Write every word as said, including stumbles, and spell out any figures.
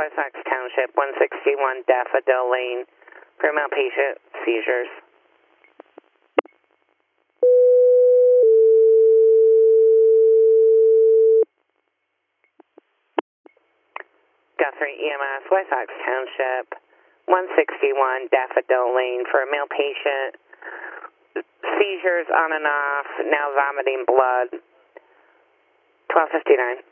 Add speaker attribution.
Speaker 1: Wessex Township, one sixty-one Daffodil Lane, for male patient seizures. Guthrie E M S, Wessex Township, one sixty-one Daffodil Lane, for a male patient, seizures on and off, now vomiting blood, twelve fifty-nine.